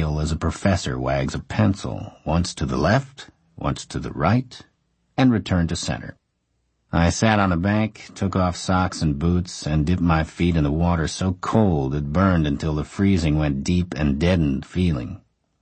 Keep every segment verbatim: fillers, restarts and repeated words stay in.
pale as a professor wags a pencil, once to the left, once to the right, and returned to center. I sat on a bank, took off socks and boots, and dipped my feet in the water so cold it burned until the freezing went deep and deadened feeling.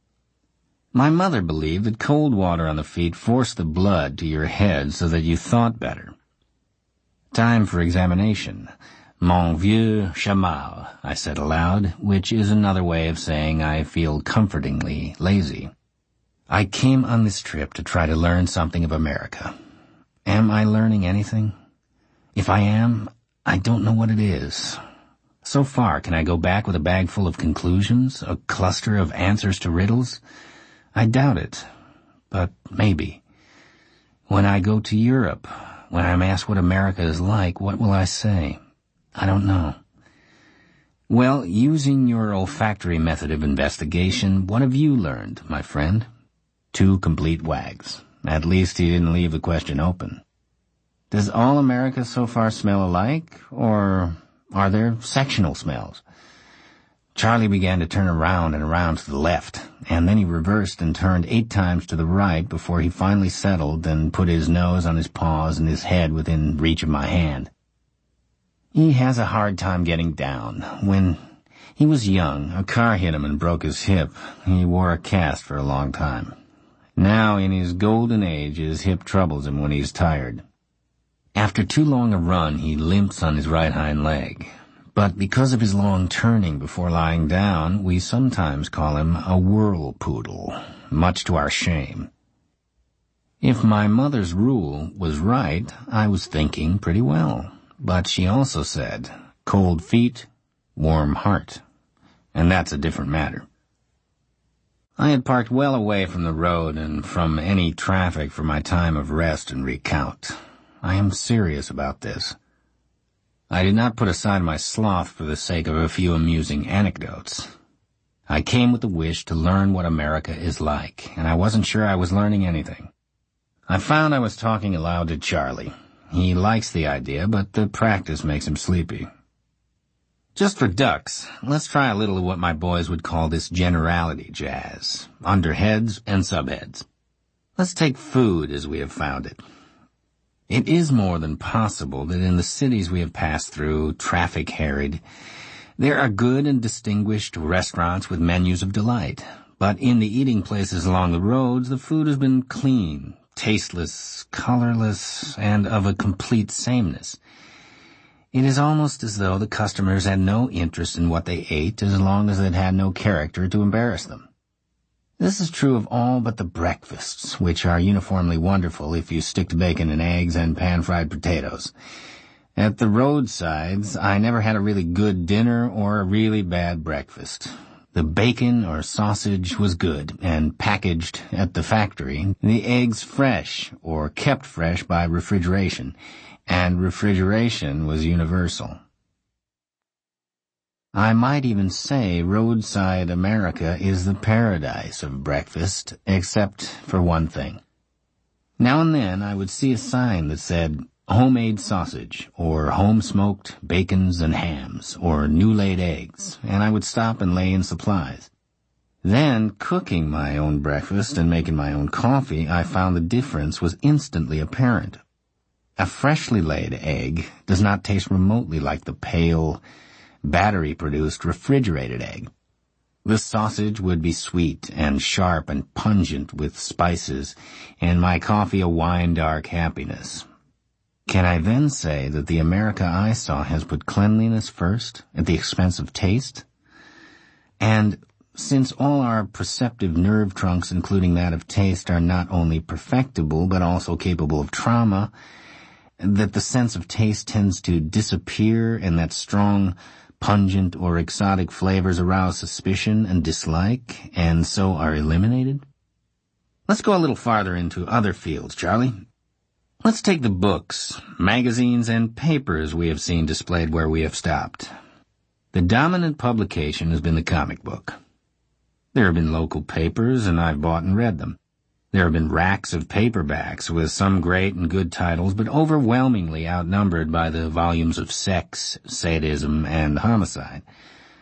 My mother believed that cold water on the feet forced the blood to your head so that you thought better. Time for examination. Mon vieux chamal, I said aloud, which is another way of saying I feel comfortingly lazy. I came on this trip to try to learn something of America. Am I learning anything? If I am, I don't know what it is. So far, can I go back with a bag full of conclusions, a cluster of answers to riddles? I doubt it, but maybe. When I go to Europe, when I'm asked what America is like, what will I say? I don't know. Well, using your olfactory method of investigation, what have you learned, my friend? Two complete wags. At least he didn't leave the question open. Does all America so far smell alike, or are there sectional smells? Charlie began to turn around and around to the left, and then he reversed and turned eight times to the right before he finally settled and put his nose on his paws and his head within reach of my hand. He has a hard time getting down. When he was young, a car hit him and broke his hip. He wore a cast for a long time. Now, in his golden age, his hip troubles him when he's tired. After too long a run, he limps on his right hind leg. But because of his long turning before lying down, we sometimes call him a whirlpoodle, much to our shame. If my mother's rule was right, I was thinking pretty well. But she also said, cold feet, warm heart. And that's a different matter. I had parked well away from the road and from any traffic for my time of rest and recount. I am serious about this. I did not put aside my sloth for the sake of a few amusing anecdotes. I came with the wish to learn what America is like, and I wasn't sure I was learning anything. I found I was talking aloud to Charlie. He likes the idea, but the practice makes him sleepy. Just for ducks, let's try a little of what my boys would call this generality jazz, underheads and subheads. Let's take food as we have found it. It is more than possible that in the cities we have passed through, traffic-harried, there are good and distinguished restaurants with menus of delight. But in the eating places along the roads, the food has been clean, tasteless, colorless, and of a complete sameness. It is almost as though the customers had no interest in what they ate as long as it had no character to embarrass them. This is true of all but the breakfasts, which are uniformly wonderful if you stick to bacon and eggs and pan-fried potatoes. At the roadsides, I never had a really good dinner or a really bad breakfast. The bacon or sausage was good and packaged at the factory, the eggs fresh or kept fresh by refrigeration, and refrigeration was universal. I might even say roadside America is the paradise of breakfast, except for one thing. Now and then I would see a sign that said, homemade sausage, or home-smoked bacons and hams, or new-laid eggs, and I would stop and lay in supplies. Then, cooking my own breakfast and making my own coffee, I found the difference was instantly apparent. A freshly laid egg does not taste remotely like the pale, battery-produced refrigerated egg. The sausage would be sweet and sharp and pungent with spices, and my coffee a wine-dark happiness. Can I then say that the America I saw has put cleanliness first, at the expense of taste? And since all our perceptive nerve trunks, including that of taste, are not only perfectible but also capable of trauma, that the sense of taste tends to disappear and that strong, pungent or exotic flavors arouse suspicion and dislike, and so are eliminated? Let's go a little farther into other fields, Charlie. Let's take the books, magazines, and papers we have seen displayed where we have stopped. The dominant publication has been the comic book. There have been local papers, and I've bought and read them. There have been racks of paperbacks with some great and good titles, but overwhelmingly outnumbered by the volumes of sex, sadism, and homicide.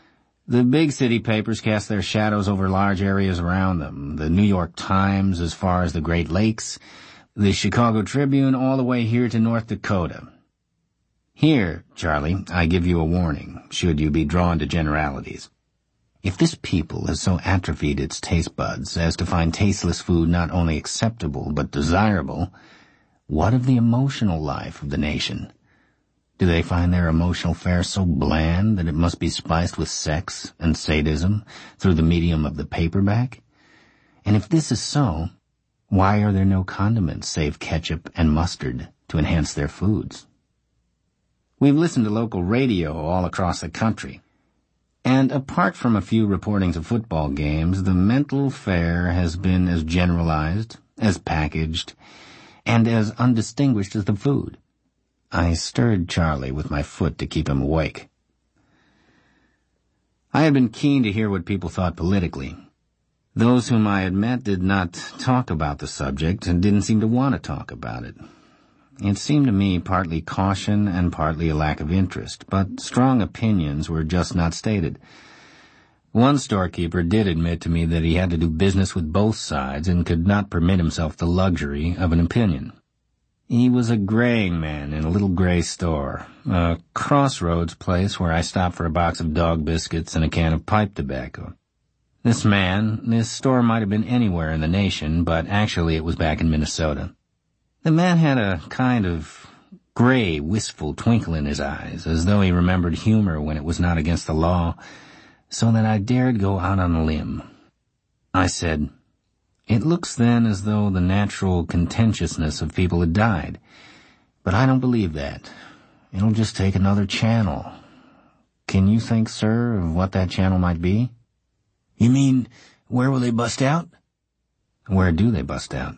The big city papers cast their shadows over large areas around them. The New York Times as far as the Great Lakes, the Chicago Tribune all the way here to North Dakota. Here, Charlie, I give you a warning, should you be drawn to generalities. If this people has so atrophied its taste buds as to find tasteless food not only acceptable but desirable, what of the emotional life of the nation? Do they find their emotional fare so bland that it must be spiced with sex and sadism through the medium of the paperback? And if this is so, why are there no condiments save ketchup and mustard to enhance their foods? We've listened to local radio all across the country. And apart from a few reportings of football games, the mental fare has been as generalized, as packaged, and as undistinguished as the food. I stirred Charlie with my foot to keep him awake. I had been keen to hear what people thought politically. Those whom I had met did not talk about the subject and didn't seem to want to talk about it. It seemed to me partly caution and partly a lack of interest, but strong opinions were just not stated. One storekeeper did admit to me that he had to do business with both sides and could not permit himself the luxury of an opinion. He was a graying man in a little gray store, a crossroads place where I stopped for a box of dog biscuits and a can of pipe tobacco. This man, this store might have been anywhere in the nation, but actually it was back in Minnesota. The man had a kind of gray, wistful twinkle in his eyes, as though he remembered humor when it was not against the law, so that I dared go out on a limb. I said, "It looks then as though the natural contentiousness of people had died, but I don't believe that. It'll just take another channel. Can you think, sir, of what that channel might be?" "You mean, where will they bust out?" "Where do they bust out?"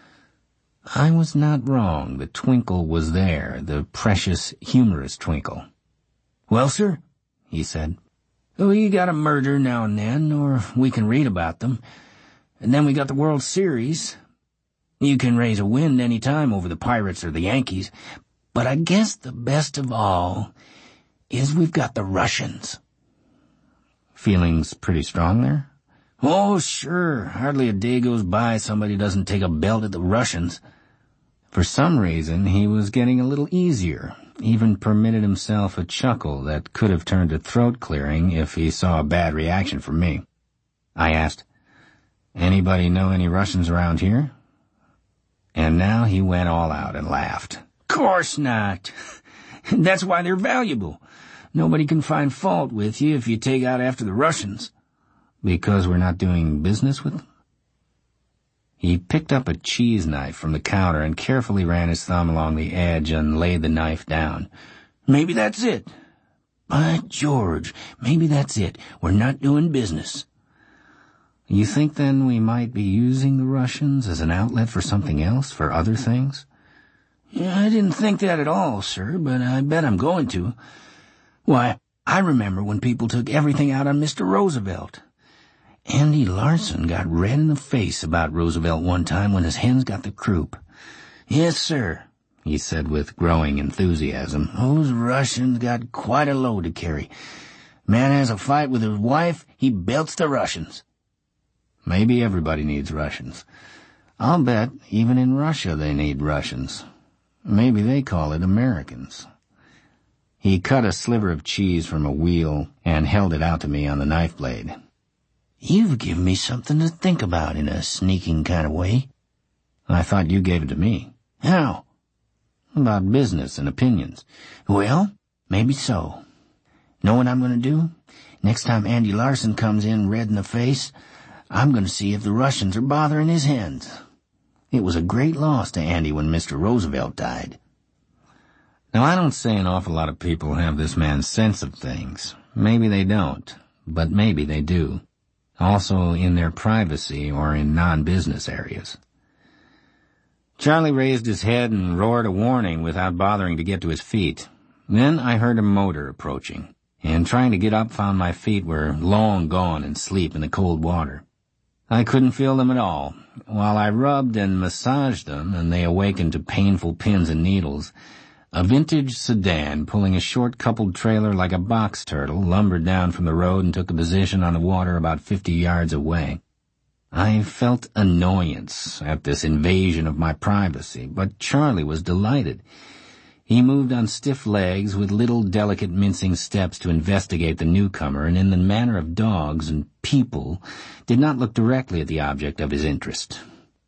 I was not wrong. The twinkle was there, the precious, humorous twinkle. "Well, sir," he said, "we got a murder now and then, or we can read about them. And then we got the World Series. You can raise a wind any time over the Pirates or the Yankees. But I guess the best of all is we've got the Russians." "Feelings pretty strong there?" "Oh, sure. Hardly a day goes by somebody doesn't take a belt at the Russians." For some reason, he was getting a little easier, even permitted himself a chuckle that could have turned to throat-clearing if he saw a bad reaction from me. I asked, "Anybody know any Russians around here?" And now he went all out and laughed. "Course not. That's why they're valuable. Nobody can find fault with you if you take out after the Russians." "Because we're not doing business with them?" He picked up a cheese knife from the counter and carefully ran his thumb along the edge and laid the knife down. "Maybe that's it. By George, maybe that's it. We're not doing business." "You think, then, we might be using the Russians as an outlet for something else, for other things?" "Yeah, I didn't think that at all, sir, but I bet I'm going to. Why, I remember when people took everything out on Mister Roosevelt. Andy Larson got red in the face about Roosevelt one time when his hens got the croup. Yes, sir," he said with growing enthusiasm. "Those Russians got quite a load to carry. Man has a fight with his wife, he belts the Russians." "Maybe everybody needs Russians. I'll bet even in Russia they need Russians. Maybe they call it Americans." He cut a sliver of cheese from a wheel and held it out to me on the knife blade. "You've given me something to think about in a sneaking kind of way." "I thought you gave it to me." "How?" "About business and opinions." "Well, maybe so. Know what I'm going to do? Next time Andy Larson comes in red in the face, I'm going to see if the Russians are bothering his hens. It was a great loss to Andy when Mister Roosevelt died." Now, I don't say an awful lot of people have this man's sense of things. Maybe they don't, but maybe they do. Also in their privacy or in non-business areas. Charlie raised his head and roared a warning without bothering to get to his feet. Then I heard a motor approaching, and trying to get up found my feet were long gone in sleep in the cold water. I couldn't feel them at all. While I rubbed and massaged them and they awakened to painful pins and needles, A vintage sedan pulling a short-coupled trailer like a box turtle lumbered down from the road and took a position on the water about fifty yards away. I felt annoyance at this invasion of my privacy, but Charlie was delighted. He moved on stiff legs with little delicate mincing steps to investigate the newcomer, and in the manner of dogs and people, did not look directly at the object of his interest.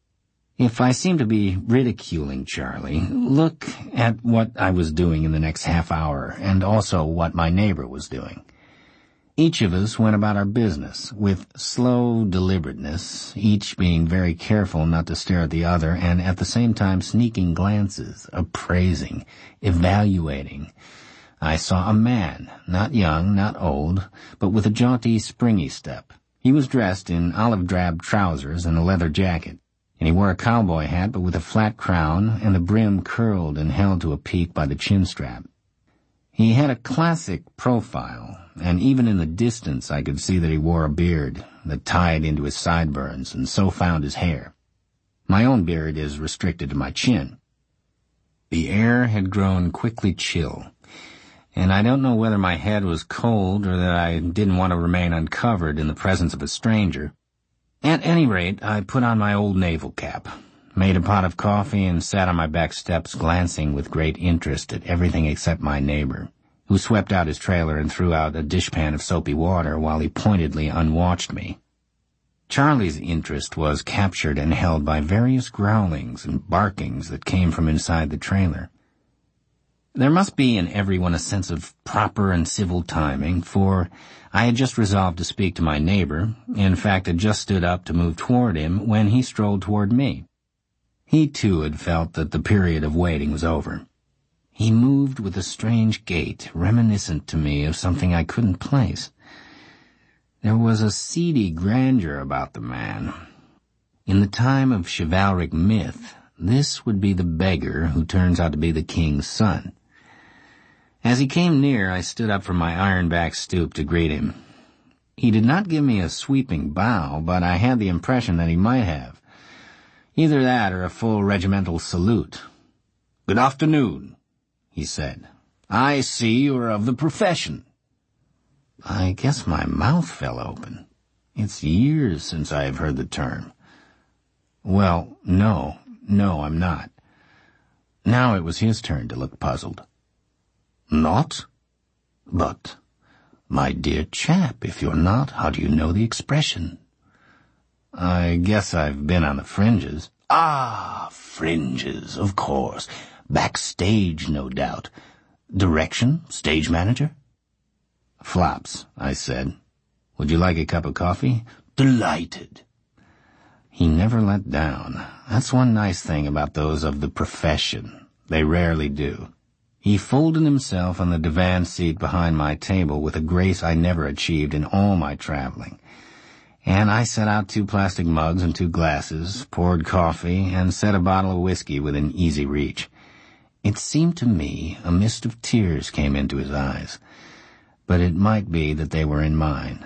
If I seemed to be ridiculing Charlie, look at what I was doing in the next half hour, and also what my neighbor was doing. Each of us went about our business with slow deliberateness, each being very careful not to stare at the other, and at the same time sneaking glances, appraising, evaluating. I saw a man, not young, not old, but with a jaunty, springy step. He was dressed in olive-drab trousers and a leather jacket, and he wore a cowboy hat but with a flat crown and the brim curled and held to a peak by the chin strap. He had a classic profile, and even in the distance I could see that he wore a beard that tied into his sideburns and so found his hair. My own beard is restricted to my chin. The air had grown quickly chill, and I don't know whether my head was cold or that I didn't want to remain uncovered in the presence of a stranger. At any rate, I put on my old naval cap, made a pot of coffee, and sat on my back steps glancing with great interest at everything except my neighbor, who swept out his trailer and threw out a dishpan of soapy water while he pointedly unwatched me. Charlie's interest was captured and held by various growlings and barkings that came from inside the trailer. There must be in everyone a sense of proper and civil timing, for I had just resolved to speak to my neighbor, in fact had just stood up to move toward him when he strolled toward me. He too had felt that the period of waiting was over. He moved with a strange gait, reminiscent to me of something I couldn't place. There was a seedy grandeur about the man. In the time of chivalric myth, this would be the beggar who turns out to be the king's son. As he came near, I stood up from my iron-back stoop to greet him. He did not give me a sweeping bow, but I had the impression that he might have. Either that or a full regimental salute. "Good afternoon," he said. "I see you are of the profession." I guess my mouth fell open. It's years since I have heard the term. Well, no, no, I'm not. Now it was his turn to look puzzled. "Not? But, my dear chap, if you're not, how do you know the expression?" "I guess I've been on the fringes." "Ah, fringes, of course. Backstage, no doubt. Direction? Stage manager?" "Flops," I said. "Would you like a cup of coffee?" "Delighted." He never let down. That's one nice thing about those of the profession. They rarely do. He folded himself on the divan seat behind my table with a grace I never achieved in all my traveling, and I set out two plastic mugs and two glasses, poured coffee, and set a bottle of whiskey within easy reach. It seemed to me a mist of tears came into his eyes, but it might be that they were in mine.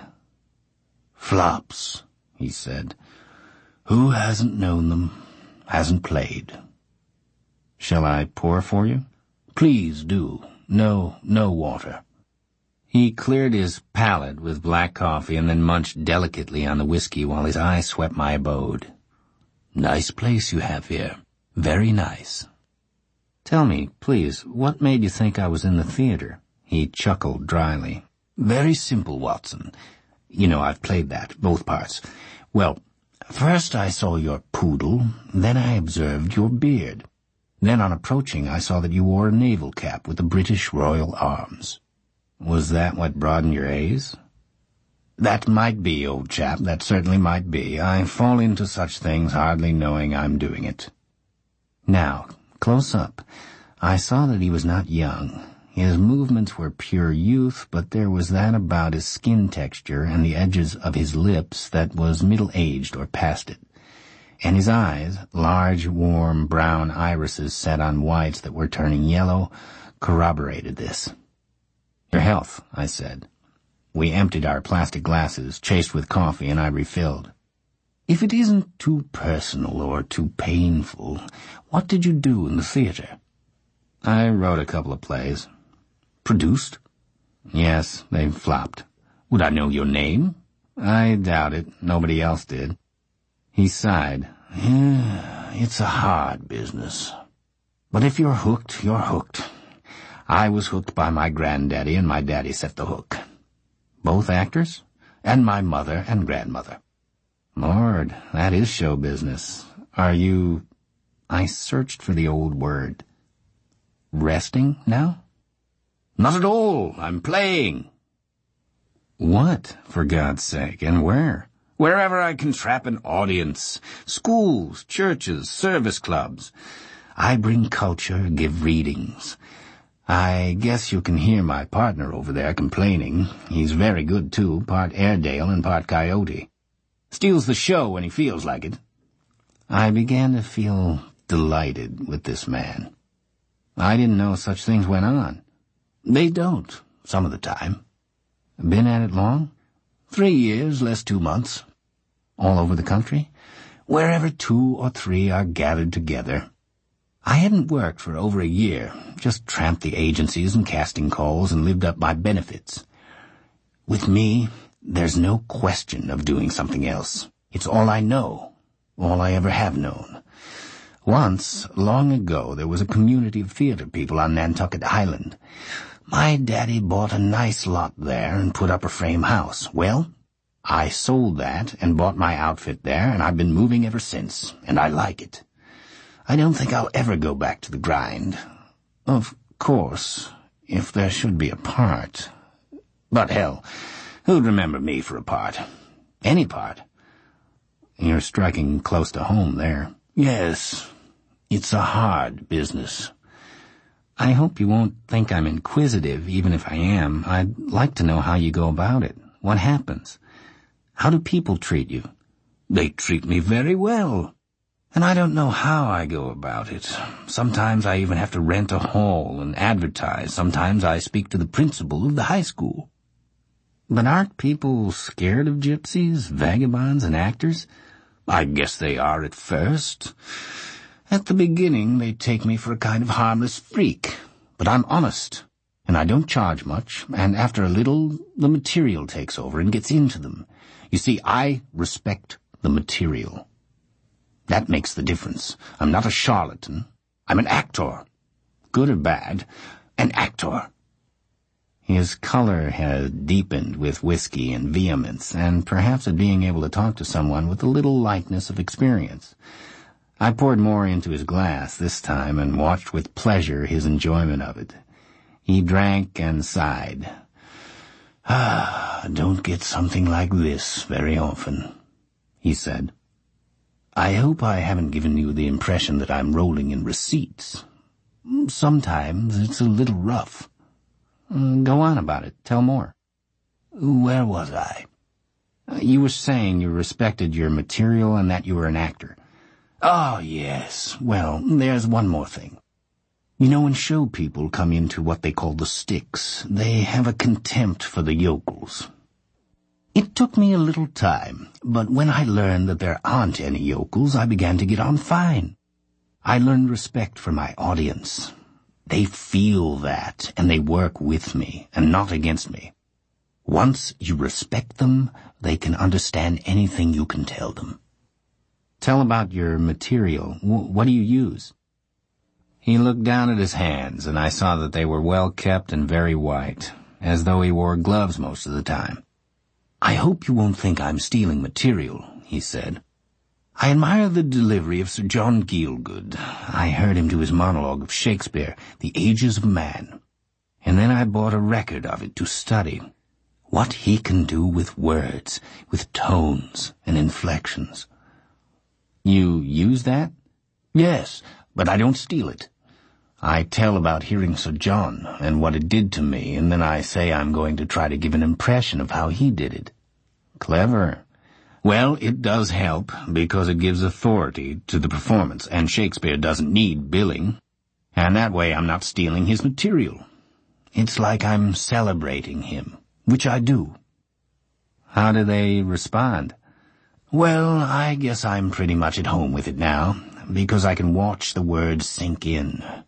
"Flops," he said. "Who hasn't known them, hasn't played." "Shall I pour for you?" "Please do. No, no water." He cleared his palate with black coffee and then munched delicately on the whiskey while his eye swept my abode. "Nice place you have here. Very nice." "Tell me, please, what made you think I was in the theater?" He chuckled dryly. "Very simple, Watson. You know I've played that, both parts. Well, first I saw your poodle, then I observed your beard. Then on approaching I saw that you wore a naval cap with the British Royal Arms." "Was that what broadened your A's?" "That might be, old chap, that certainly might be. I fall into such things hardly knowing I'm doing it." Now, close up, I saw that he was not young. His movements were pure youth, but there was that about his skin texture and the edges of his lips that was middle-aged or past it. And his eyes, large, warm, brown irises set on whites that were turning yellow, corroborated this. "Your health," I said. We emptied our plastic glasses, chased with coffee, and I refilled. "If it isn't too personal or too painful, what did you do in the theater?" I wrote a couple of plays. Produced? Yes, they flopped. Would I know your name? I doubt it. Nobody else did. He sighed. Yeah, it's a hard business. But if you're hooked, you're hooked. I was hooked by my granddaddy, and my daddy set the hook. Both actors? And my mother and grandmother. Lord, that is show business. Are you... I searched for the old word. Resting now? Not at all. I'm playing. What, for God's sake, and where? Wherever I can trap an audience. Schools, churches, service clubs. I bring culture, give readings. I guess you can hear my partner over there complaining. He's very good, too, part Airedale and part Coyote. Steals the show when he feels like it. I began to feel delighted with this man. I didn't know such things went on. They don't, some of the time. Been at it long? Three years, less two months. All over the country? Wherever two or three are gathered together. I hadn't worked for over a year, just tramped the agencies and casting calls and lived up my benefits. With me, there's no question of doing something else. It's all I know, all I ever have known. Once, long ago, there was a community of theater people on Nantucket Island. My daddy bought a nice lot there and put up a frame house. Well, I sold that and bought my outfit there, and I've been moving ever since, and I like it. I don't think I'll ever go back to the grind. Of course, if there should be a part. But hell, who'd remember me for a part? Any part. You're striking close to home there. Yes, it's a hard business. I hope you won't think I'm inquisitive, even if I am. I'd like to know how you go about it. What happens? How do people treat you? They treat me very well. And I don't know how I go about it. Sometimes I even have to rent a hall and advertise. Sometimes I speak to the principal of the high school. But aren't people scared of gypsies, vagabonds, and actors? I guess they are at first. At the beginning, they take me for a kind of harmless freak. But I'm honest, and I don't charge much, and after a little, the material takes over and gets into them. You see, I respect the material. That makes the difference. I'm not a charlatan. I'm an actor. Good or bad, an actor. His color had deepened with whiskey and vehemence, and perhaps at being able to talk to someone with a little lightness of experience. I poured more into his glass this time and watched with pleasure his enjoyment of it. He drank and sighed. Ah, don't get something like this very often, he said. I hope I haven't given you the impression that I'm rolling in receipts. Sometimes it's a little rough. Go on about it. Tell more. Where was I? You were saying you respected your material and that you were an actor. Oh, yes. Well, there's one more thing. You know, when show people come into what they call the sticks, they have a contempt for the yokels. It took me a little time, but when I learned that there aren't any yokels, I began to get on fine. I learned respect for my audience. They feel that, and they work with me, and not against me. Once you respect them, they can understand anything you can tell them. Tell about your material. W- what do you use? He looked down at his hands, and I saw that they were well kept and very white, as though he wore gloves most of the time. I hope you won't think I'm stealing material, he said. I admire the delivery of Sir John Gielgud. I heard him do his monologue of Shakespeare, The Ages of Man. And then I bought a record of it to study. What he can do with words, with tones and inflections. You use that? Yes, but I don't steal it. I tell about hearing Sir John and what it did to me, and then I say I'm going to try to give an impression of how he did it. Clever. Well, it does help, because it gives authority to the performance, and Shakespeare doesn't need billing. And that way I'm not stealing his material. It's like I'm celebrating him, which I do. How do they respond? Well, I guess I'm pretty much at home with it now, because I can watch the words sink in.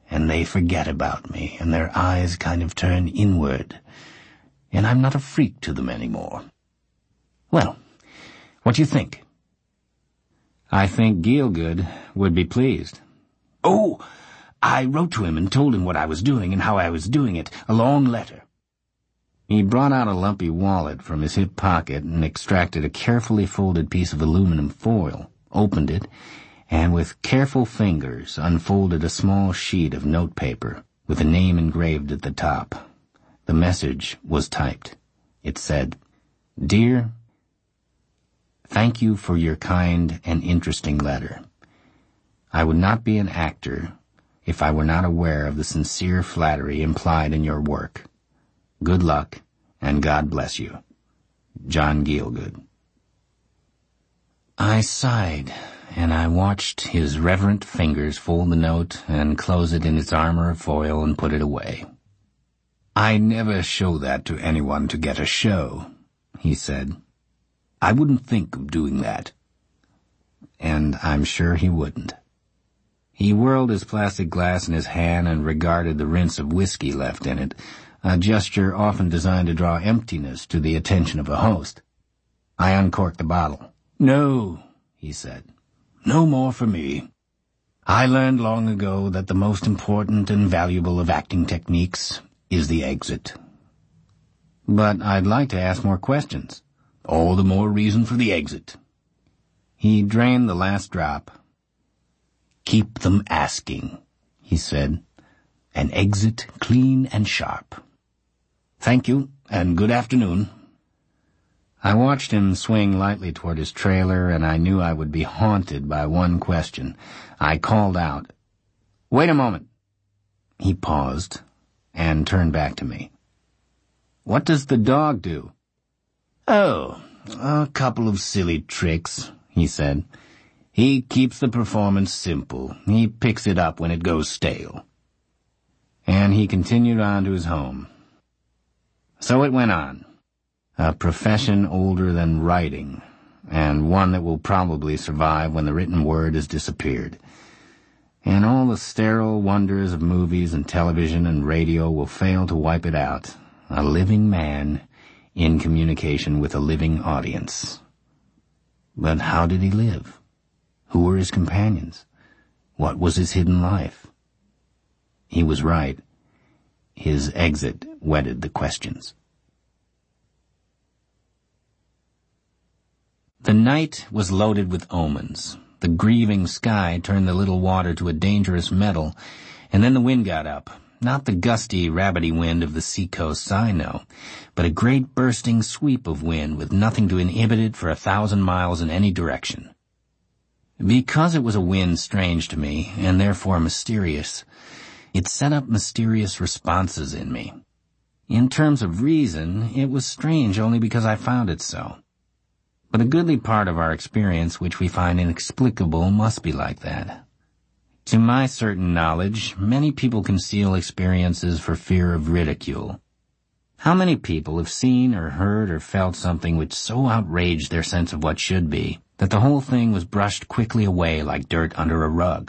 and they forget about me, and their eyes kind of turn inward, and I'm not a freak to them anymore. Well, what do you think? I think Gielgud would be pleased. Oh, I wrote to him and told him what I was doing and how I was doing it, a long letter. He brought out a lumpy wallet from his hip pocket and extracted a carefully folded piece of aluminum foil, opened it, and with careful fingers unfolded a small sheet of notepaper with a name engraved at the top. The message was typed. It said, "Dear, thank you for your kind and interesting letter. I would not be an actor if I were not aware of the sincere flattery implied in your work. Good luck, and God bless you. John Gielgud." I sighed, and I watched his reverent fingers fold the note and close it in its armor of foil and put it away. "I never show that to anyone to get a show," he said. "I wouldn't think of doing that." And I'm sure he wouldn't. He whirled his plastic glass in his hand and regarded the rinse of whiskey left in it, a gesture often designed to draw emptiness to the attention of a host. I uncorked the bottle. "No," he said. "No more for me. I learned long ago that the most important and valuable of acting techniques is the exit." "But I'd like to ask more questions." "All the more reason for the exit." He drained the last drop. "Keep them asking," he said. "An exit clean and sharp. Thank you, and good afternoon." I watched him swing lightly toward his trailer, and I knew I would be haunted by one question. I called out, "Wait a moment." He paused and turned back to me. "What does the dog do?" "Oh, a couple of silly tricks," he said. "He keeps the performance simple. He picks it up when it goes stale." And he continued on to his home. So it went on. A profession older than writing, and one that will probably survive when the written word has disappeared. And all the sterile wonders of movies and television and radio will fail to wipe it out. A living man in communication with a living audience. But how did he live? Who were his companions? What was his hidden life? He was right. His exit whetted the questions. The night was loaded with omens. The grieving sky turned the little water to a dangerous metal, and then the wind got up. Not the gusty, rabbity wind of the seacoasts I know, but a great bursting sweep of wind with nothing to inhibit it for a thousand miles in any direction. Because it was a wind strange to me, and therefore mysterious, it set up mysterious responses in me. In terms of reason, it was strange only because I found it so. But a goodly part of our experience which we find inexplicable must be like that. To my certain knowledge, many people conceal experiences for fear of ridicule. How many people have seen or heard or felt something which so outraged their sense of what should be that the whole thing was brushed quickly away like dirt under a rug?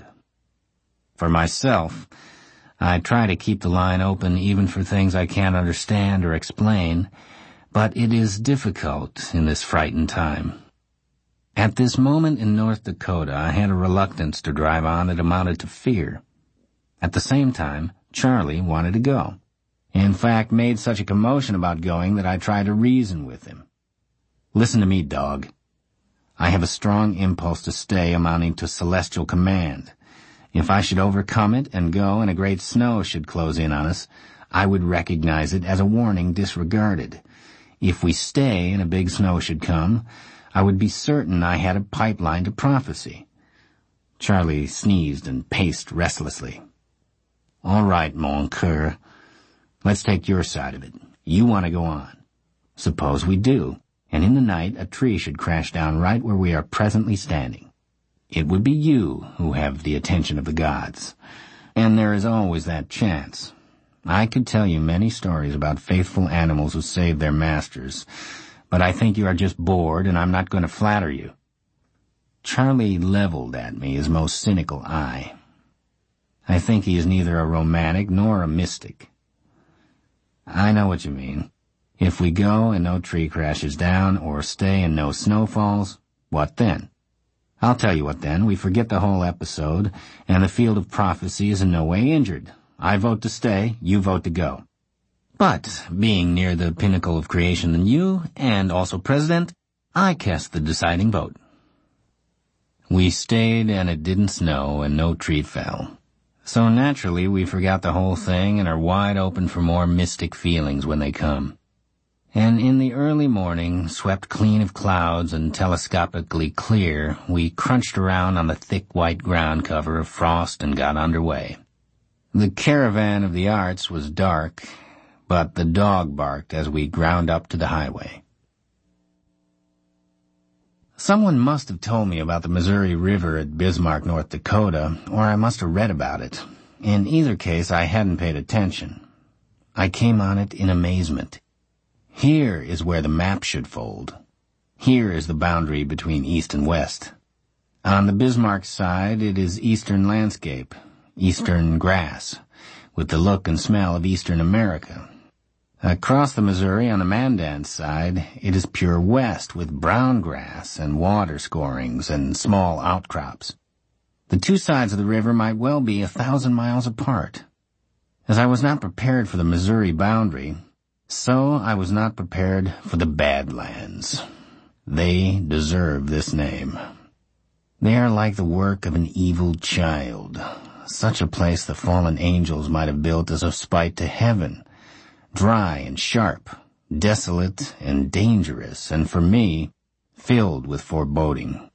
For myself, I try to keep the line open even for things I can't understand or explain, but it is difficult in this frightened time. At this moment in North Dakota, I had a reluctance to drive on that amounted to fear. At the same time, Charlie wanted to go. In fact, made such a commotion about going that I tried to reason with him. "Listen to me, dog. I have a strong impulse to stay amounting to celestial command. If I should overcome it and go and a great snow should close in on us, I would recognize it as a warning disregarded. If we stay and a big snow should come, I would be certain I had a pipeline to prophecy." Charlie sneezed and paced restlessly. "All right, mon coeur. Let's take your side of it. You want to go on. Suppose we do, and in the night a tree should crash down right where we are presently standing. It would be you who have the attention of the gods, and there is always that chance. I could tell you many stories about faithful animals who saved their masters, but I think you are just bored and I'm not going to flatter you." Charlie leveled at me his most cynical eye. I think he is neither a romantic nor a mystic. I know what you mean. If we go and no tree crashes down, or stay and no snow falls, what then? I'll tell you what then. We forget the whole episode, and the field of prophecy is in no way injured. I vote to stay, you vote to go. But, being near the pinnacle of creation than you, and also president, I cast the deciding vote. We stayed, and it didn't snow, and no tree fell. So naturally, we forgot the whole thing and are wide open for more mystic feelings when they come. And in the early morning, swept clean of clouds and telescopically clear, we crunched around on the thick white ground cover of frost and got underway. The caravan of the arts was dark, but the dog barked as we ground up to the highway. Someone must have told me about the Missouri River at Bismarck, North Dakota, or I must have read about it. In either case, I hadn't paid attention. I came on it in amazement. Here is where the map should fold. Here is the boundary between east and west. On the Bismarck side, it is eastern landscape, eastern grass, with the look and smell of eastern America. Across the Missouri on the Mandan side, it is pure west with brown grass and water scorings and small outcrops. The two sides of the river might well be a thousand miles apart. As I was not prepared for the Missouri boundary, so I was not prepared for the Badlands. They deserve this name. They are like the work of an evil child, such a place the fallen angels might have built as a spite to heaven, dry and sharp, desolate and dangerous, and for me, filled with foreboding.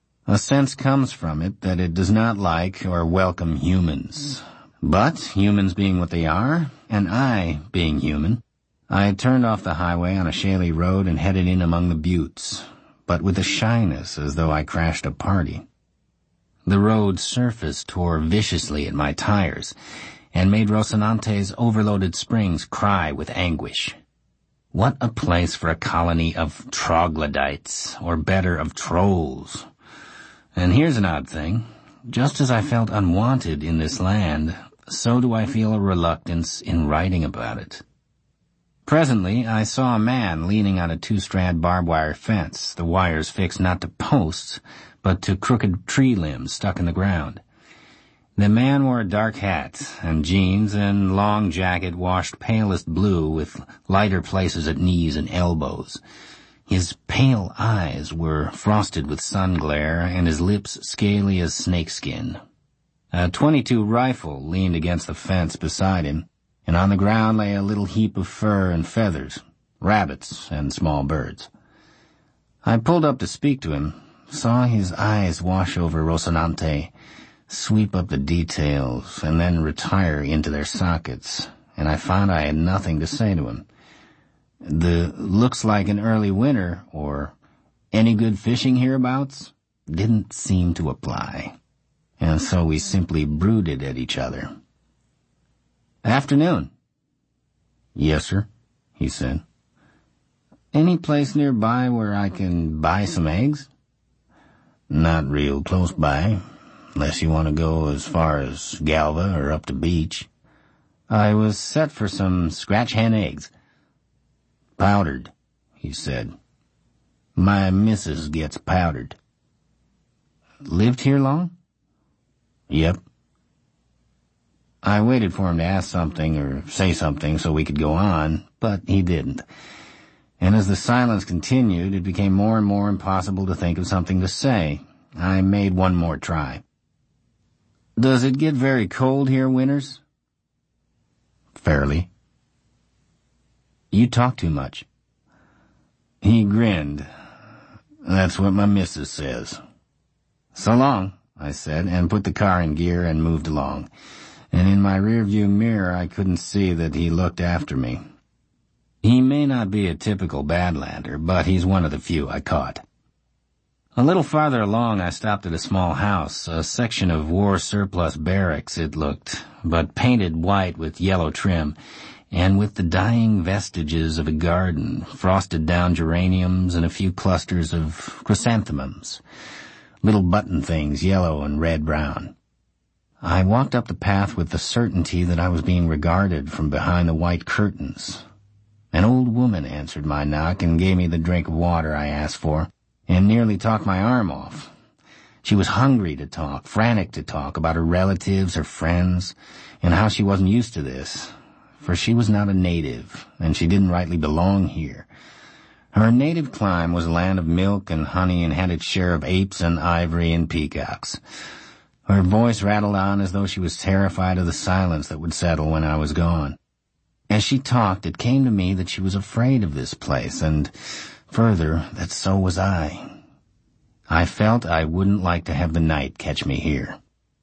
A sense comes from it that it does not like or welcome humans. But, humans being what they are, and I being human, I turned off the highway on a shaly road and headed in among the buttes, but with a shyness as though I crashed a party. The road's surface tore viciously at my tires and made Rocinante's overloaded springs cry with anguish. What a place for a colony of troglodytes, or better, of trolls. And here's an odd thing. Just as I felt unwanted in this land, so do I feel a reluctance in writing about it. Presently, I saw a man leaning on a two-strand barbed wire fence, the wires fixed not to posts, but to crooked tree limbs stuck in the ground. The man wore a dark hat and jeans and long jacket washed palest blue with lighter places at knees and elbows. His pale eyes were frosted with sun glare and his lips scaly as snakeskin. A twenty-two rifle leaned against the fence beside him, and on the ground lay a little heap of fur and feathers, rabbits and small birds. I pulled up to speak to him, saw his eyes wash over Rocinante, sweep up the details, and then retire into their sockets, and I found I had nothing to say to him. The "looks like an early winter," or "any good fishing hereabouts," didn't seem to apply, and so we simply brooded at each other. "Afternoon." "Yes, sir," he said. "Any place nearby where I can buy some eggs?" "Not real close by, unless you want to go as far as Galva or up to Beach." "I was set for some scratch hen eggs." "Powdered," he said. "My missus gets powdered." "Lived here long?" "Yep." I waited for him to ask something or say something so we could go on, but he didn't. And as the silence continued, it became more and more impossible to think of something to say. I made one more try. "Does it get very cold here winters?" "Fairly." "You talk too much." He grinned. "That's what my missus says." "So long," I said, and put the car in gear and moved along. And in my rearview mirror I couldn't see that he looked after me. He may not be a typical Badlander, but he's one of the few I caught. A little farther along I stopped at a small house, a section of war-surplus barracks it looked, but painted white with yellow trim, and with the dying vestiges of a garden, frosted down geraniums and a few clusters of chrysanthemums, little button things, yellow and red-brown. I walked up the path with the certainty that I was being regarded from behind the white curtains. An old woman answered my knock and gave me the drink of water I asked for, and nearly talked my arm off. She was hungry to talk, frantic to talk about her relatives, her friends, and how she wasn't used to this, for she was not a native, and she didn't rightly belong here. Her native clime was a land of milk and honey and had its share of apes and ivory and peacocks. Her voice rattled on as though she was terrified of the silence that would settle when I was gone. As she talked, it came to me that she was afraid of this place, and further, that so was I. I felt I wouldn't like to have the night catch me here.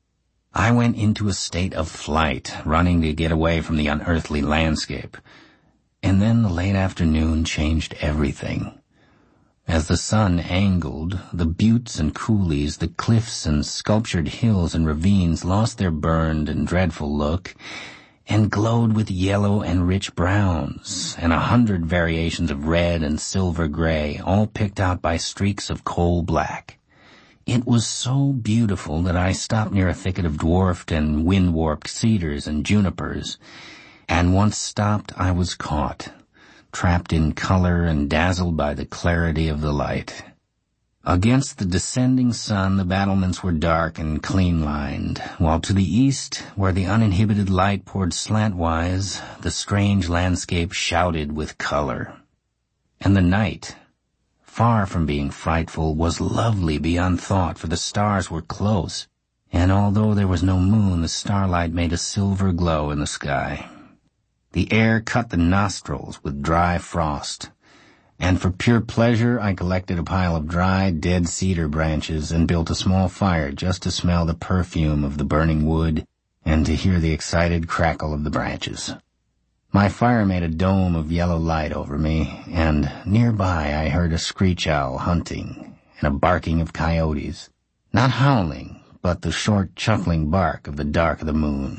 I went into a state of flight, running to get away from the unearthly landscape. And then the late afternoon changed everything. As the sun angled, the buttes and coulees, the cliffs and sculptured hills and ravines lost their burned and dreadful look, and glowed with yellow and rich browns, and a hundred variations of red and silver gray, all picked out by streaks of coal black. It was so beautiful that I stopped near a thicket of dwarfed and wind-warped cedars and junipers, and once stopped I was caught, trapped in color and dazzled by the clarity of the light. Against the descending sun, the battlements were dark and clean-lined, while to the east, where the uninhibited light poured slantwise, the strange landscape shouted with color. And the night, far from being frightful, was lovely beyond thought, for the stars were close, and although there was no moon, the starlight made a silver glow in the sky. The air cut the nostrils with dry frost, and for pure pleasure I collected a pile of dry, dead cedar branches and built a small fire just to smell the perfume of the burning wood and to hear the excited crackle of the branches. My fire made a dome of yellow light over me, and nearby I heard a screech owl hunting and a barking of coyotes, not howling, but the short, chuckling bark of the dark of the moon.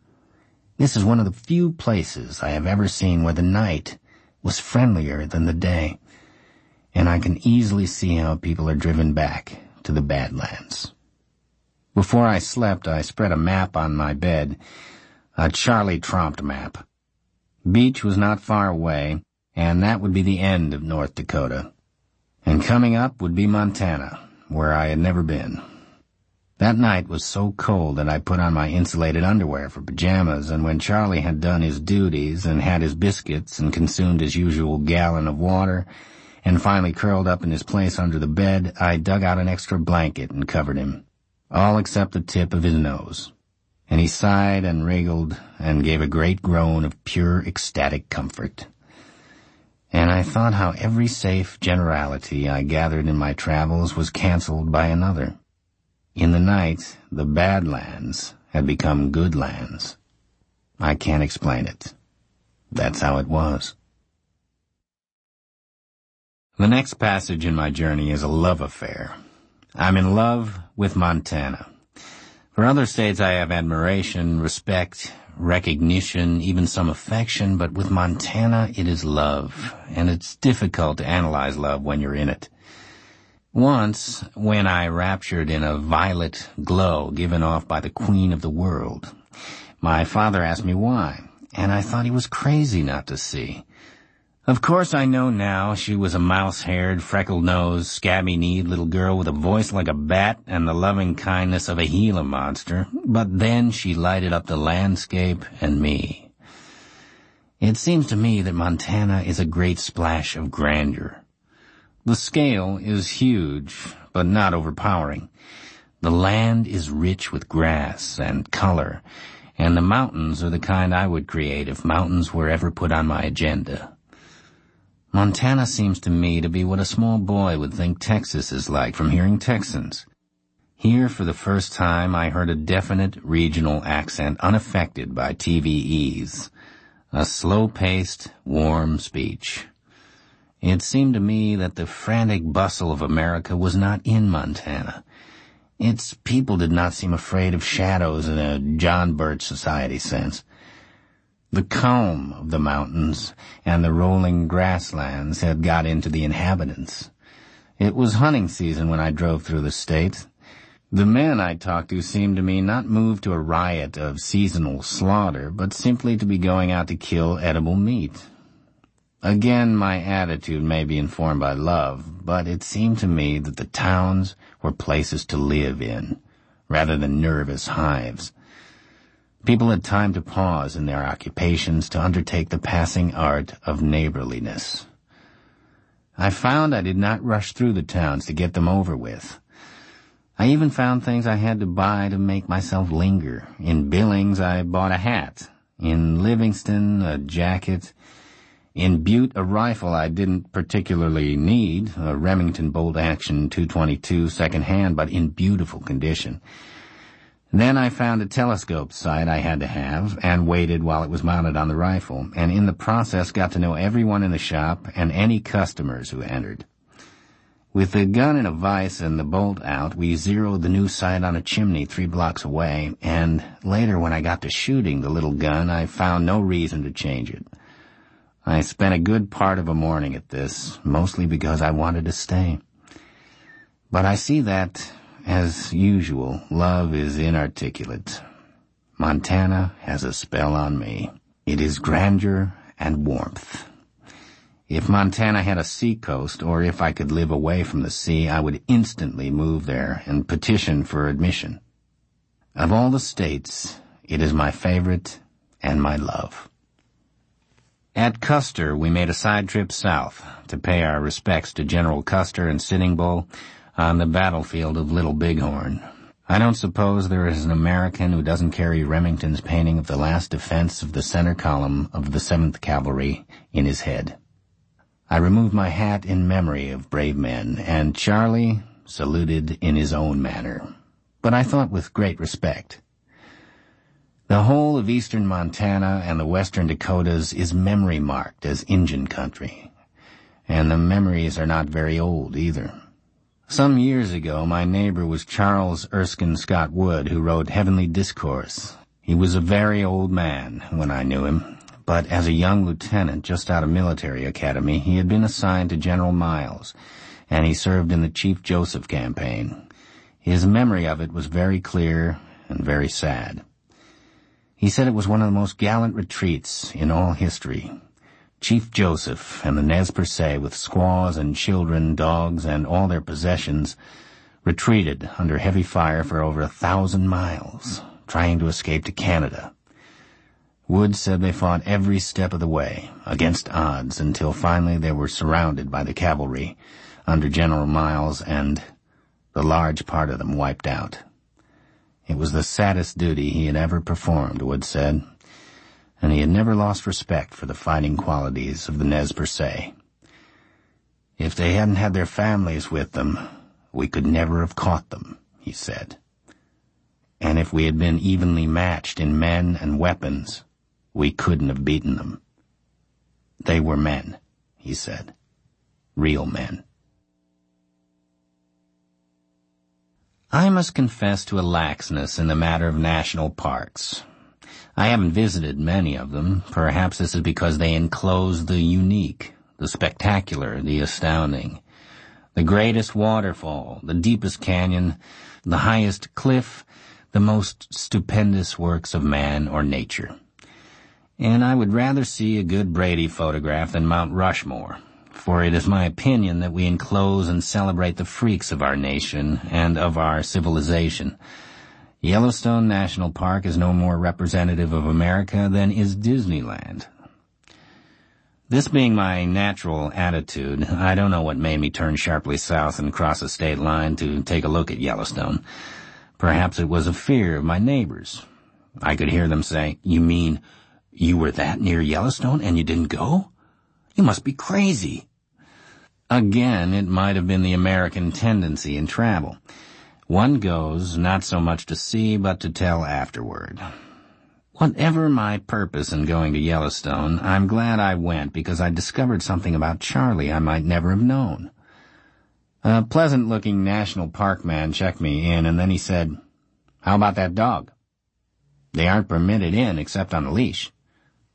This is one of the few places I have ever seen where the night was friendlier than the day, and I can easily see how people are driven back to the Badlands. Before I slept, I spread a map on my bed, a Charlie Trompt map. Beach was not far away, and that would be the end of North Dakota. And coming up would be Montana, where I had never been. That night was so cold that I put on my insulated underwear for pajamas, and when Charlie had done his duties and had his biscuits and consumed his usual gallon of water and finally curled up in his place under the bed, I dug out an extra blanket and covered him, all except the tip of his nose. And he sighed and wriggled and gave a great groan of pure ecstatic comfort. And I thought how every safe generality I gathered in my travels was canceled by another. In the night, the Badlands had become good lands. I can't explain it. That's how it was. The next passage in my journey is a love affair. I'm in love with Montana. For other states I have admiration, respect, recognition, even some affection, but with Montana it is love, and it's difficult to analyze love when you're in it. Once, when I raptured in a violet glow given off by the queen of the world, my father asked me why, and I thought he was crazy not to see. Of course I know now she was a mouse-haired, freckled-nosed, scabby-kneed little girl with a voice like a bat and the loving kindness of a Gila monster, but then she lighted up the landscape and me. It seems to me that Montana is a great splash of grandeur. The scale is huge, but not overpowering. The land is rich with grass and color, and the mountains are the kind I would create if mountains were ever put on my agenda. Montana seems to me to be what a small boy would think Texas is like from hearing Texans. Here, for the first time, I heard a definite regional accent unaffected by T V Es. A slow-paced, warm speech. It seemed to me that the frantic bustle of America was not in Montana. Its people did not seem afraid of shadows in a John Birch Society sense. The calm of the mountains and the rolling grasslands had got into the inhabitants. It was hunting season when I drove through the state. The men I talked to seemed to me not moved to a riot of seasonal slaughter, but simply to be going out to kill edible meat. Again, my attitude may be informed by love, but it seemed to me that the towns were places to live in, rather than nervous hives. People had time to pause in their occupations to undertake the passing art of neighborliness. I found I did not rush through the towns to get them over with. I even found things I had to buy to make myself linger. In Billings, I bought a hat. In Livingston, a jacket. In Butte, a rifle I didn't particularly need, a Remington bolt-action two twenty-two second-hand, but in beautiful condition. Then I found a telescope sight I had to have, and waited while it was mounted on the rifle, and in the process got to know everyone in the shop and any customers who entered. With the gun in a vise and the bolt out, we zeroed the new sight on a chimney three blocks away, and later when I got to shooting the little gun, I found no reason to change it. I spent a good part of a morning at this, mostly because I wanted to stay. But I see that, as usual, love is inarticulate. Montana has a spell on me. It is grandeur and warmth. If Montana had a seacoast, or if I could live away from the sea, I would instantly move there and petition for admission. Of all the states, it is my favorite and my love. At Custer, we made a side trip south to pay our respects to General Custer and Sitting Bull on the battlefield of Little Bighorn. I don't suppose there is an American who doesn't carry Remington's painting of the last defense of the center column of the seventh Cavalry in his head. I removed my hat in memory of brave men, and Charlie saluted in his own manner, but I thought with great respect. The whole of eastern Montana and the western Dakotas is memory-marked as Injun country, and the memories are not very old either. Some years ago, my neighbor was Charles Erskine Scott Wood, who wrote Heavenly Discourse. He was a very old man when I knew him, but as a young lieutenant just out of military academy, he had been assigned to General Miles, and he served in the Chief Joseph campaign. His memory of it was very clear and very sad. He said it was one of the most gallant retreats in all history. Chief Joseph and the Nez Perce, with squaws and children, dogs, and all their possessions, retreated under heavy fire for over a thousand miles, trying to escape to Canada. Wood said they fought every step of the way, against odds, until finally they were surrounded by the cavalry under General Miles, and the large part of them wiped out. It was the saddest duty he had ever performed, Wood said, and he had never lost respect for the fighting qualities of the Nez Perce. If they hadn't had their families with them, we could never have caught them, he said. And if we had been evenly matched in men and weapons, we couldn't have beaten them. They were men, he said. Real men. I must confess to a laxness in the matter of national parks. I haven't visited many of them. Perhaps this is because they enclose the unique, the spectacular, the astounding. The greatest waterfall, the deepest canyon, the highest cliff, the most stupendous works of man or nature. And I would rather see a good Brady photograph than Mount Rushmore, for it is my opinion that we enclose and celebrate the freaks of our nation and of our civilization. Yellowstone National Park is no more representative of America than is Disneyland. This being my natural attitude, I don't know what made me turn sharply south and cross a state line to take a look at Yellowstone. Perhaps it was a fear of my neighbors. I could hear them say, "You mean you were that near Yellowstone and you didn't go? You must be crazy." Again, it might have been the American tendency in travel. One goes not so much to see, but to tell afterward. Whatever my purpose in going to Yellowstone, I'm glad I went because I discovered something about Charlie I might never have known. A pleasant-looking national park man checked me in, and then he said, "How about that dog?" "They aren't permitted in except on a leash."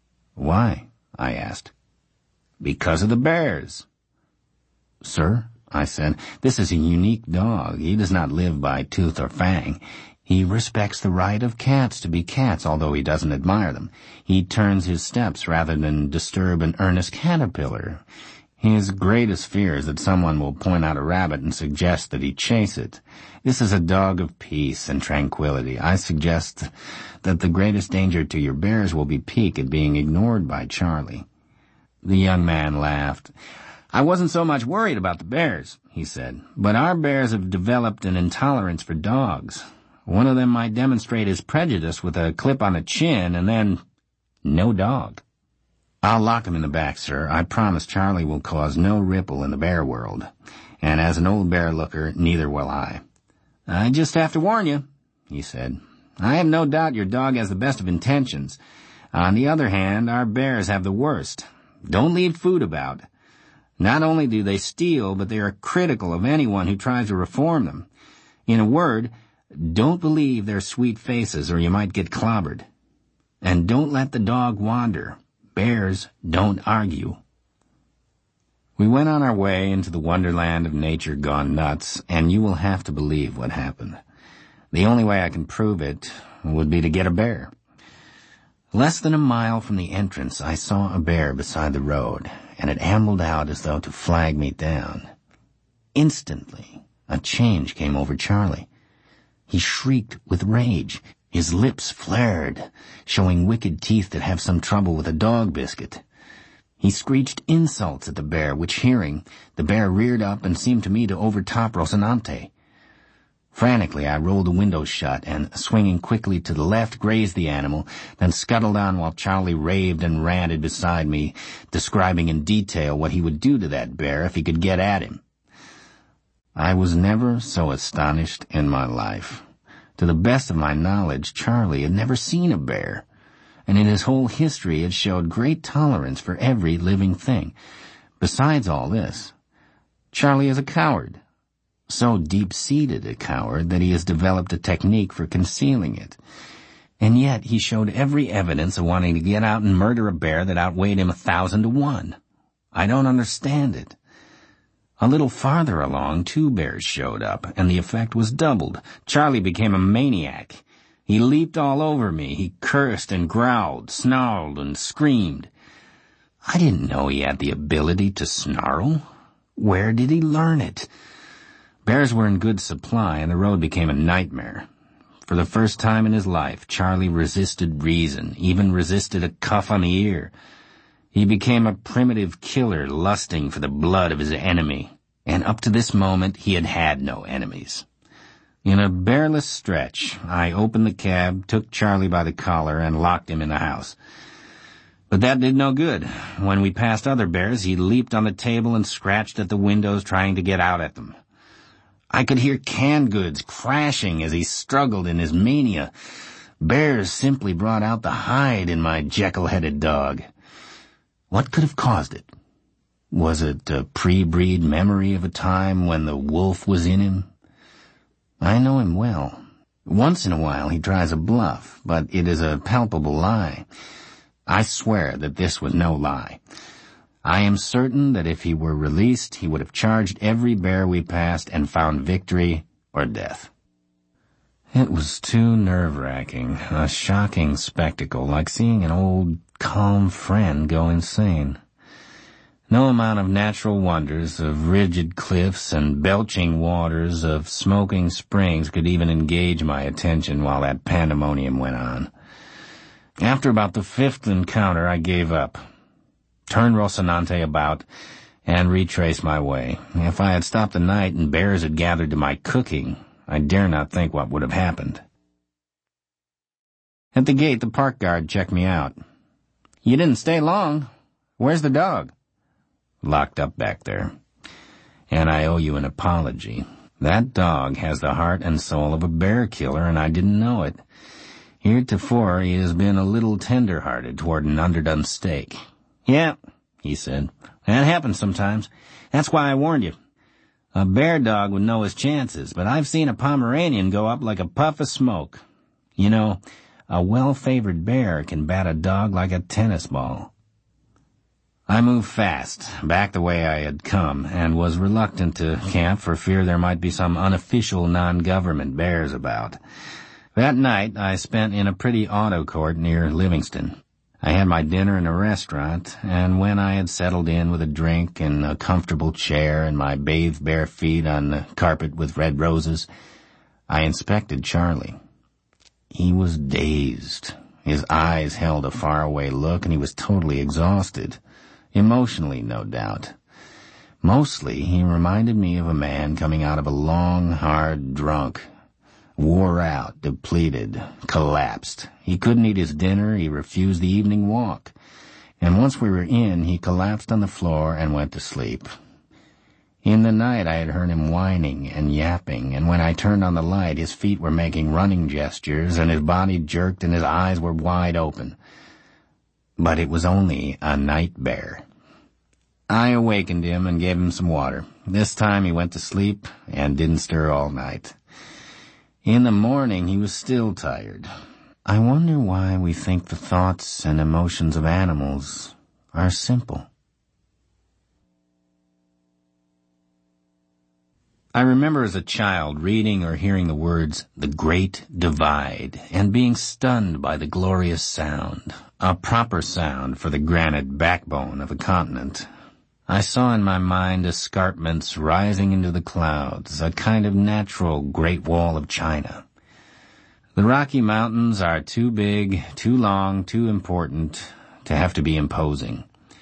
"Why?" I asked. "Because of the bears." "Sir?" I said. This is a unique dog. He does not live by tooth or fang. He respects the right of cats to be cats, although he doesn't admire them. He turns his steps rather than disturb an earnest caterpillar. His greatest fear is that someone will point out a rabbit and suggest that he chase it. This is a dog of peace and tranquility. I suggest that the greatest danger to your bears will be pique at being ignored by Charlie. The young man laughed. I wasn't so much worried about the bears, he said, but our bears have developed an intolerance for dogs. One of them might demonstrate his prejudice with a clip on the chin, and then no dog. I'll lock him in the back, sir. I promise Charlie will cause no ripple in the bear world. And as an old bear looker, neither will I. I just have to warn you, he said. I have no doubt your dog has the best of intentions. On the other hand, our bears have the worst. Don't leave food about. Not only do they steal, but they are critical of anyone who tries to reform them. In a word, don't believe their sweet faces or you might get clobbered. And don't let the dog wander. Bears don't argue. We went on our way into the wonderland of nature gone nuts, and you will have to believe what happened. The only way I can prove it would be to get a bear. Less than a mile from the entrance, I saw a bear beside the road, and it ambled out as though to flag me down. Instantly, a change came over Charlie. He shrieked with rage. His lips flared, showing wicked teeth that have some trouble with a dog biscuit. He screeched insults at the bear, which hearing, the bear reared up and seemed to me to overtop Rocinante. Frantically, I rolled the window shut and, swinging quickly to the left, grazed the animal, then scuttled on while Charlie raved and ranted beside me, describing in detail what he would do to that bear if he could get at him. I was never so astonished in my life. To the best of my knowledge, Charlie had never seen a bear, and in his whole history had showed great tolerance for every living thing. Besides all this, Charlie is a coward, so deep-seated a coward that he has developed a technique for concealing it. And yet he showed every evidence of wanting to get out and murder a bear that outweighed him a thousand to one. I don't understand it. A little farther along, two bears showed up, and the effect was doubled. Charlie became a maniac. He leaped all over me. He cursed and growled, snarled and screamed. I didn't know he had the ability to snarl. Where did he learn it? Bears were in good supply, and the road became a nightmare. For the first time in his life, Charlie resisted reason, even resisted a cuff on the ear. He became a primitive killer lusting for the blood of his enemy, and up to this moment he had had no enemies. In a bearless stretch, I opened the cab, took Charlie by the collar, and locked him in the house. But that did no good. When we passed other bears, he leaped on the table and scratched at the windows trying to get out at them. I could hear canned goods crashing as he struggled in his mania. Bears simply brought out the hide in my Jekyll-headed dog. What could have caused it? Was it a pre-breed memory of a time when the wolf was in him? I know him well. Once in a while he tries a bluff, but it is a palpable lie. I swear that this was no lie. I am certain that if he were released, he would have charged every bear we passed and found victory or death. It was too nerve-wracking, a shocking spectacle, like seeing an old, calm friend go insane. No amount of natural wonders, of rigid cliffs and belching waters, of smoking springs could even engage my attention while that pandemonium went on. After about the fifth encounter, I gave up, turned Rocinante about, and retraced my way. If I had stopped the night and bears had gathered to my cooking, I dare not think what would have happened. At the gate, the park guard checked me out. You didn't stay long. Where's the dog? Locked up back there. And I owe you an apology. That dog has the heart and soul of a bear killer, and I didn't know it. Heretofore, he has been a little tender-hearted toward an underdone steak. Yeah, he said. That happens sometimes. That's why I warned you. A bear dog would know his chances, but I've seen a Pomeranian go up like a puff of smoke. You know, a well-favored bear can bat a dog like a tennis ball. I moved fast, back the way I had come, and was reluctant to camp for fear there might be some unofficial non-government bears about. That night I spent in a pretty auto court near Livingston. I had my dinner in a restaurant, and when I had settled in with a drink and a comfortable chair and my bathed bare feet on the carpet with red roses, I inspected Charlie. He was dazed. His eyes held a faraway look, and he was totally exhausted. Emotionally, no doubt. Mostly, he reminded me of a man coming out of a long, hard drunk. Wore out, depleted, collapsed. He couldn't eat his dinner, he refused the evening walk. And once we were in, he collapsed on the floor and went to sleep. In the night, I had heard him whining and yapping, and when I turned on the light, his feet were making running gestures, and his body jerked and his eyes were wide open. But it was only a night bear. I awakened him and gave him some water. This time he went to sleep and didn't stir all night. In the morning he was still tired. I wonder why we think the thoughts and emotions of animals are simple. I remember as a child reading or hearing the words, "The Great Divide," and being stunned by the glorious sound, a proper sound for the granite backbone of a continent. I saw in my mind escarpments rising into the clouds, a kind of natural Great Wall of China. The Rocky Mountains are too big, too long, too important to have to be imposing.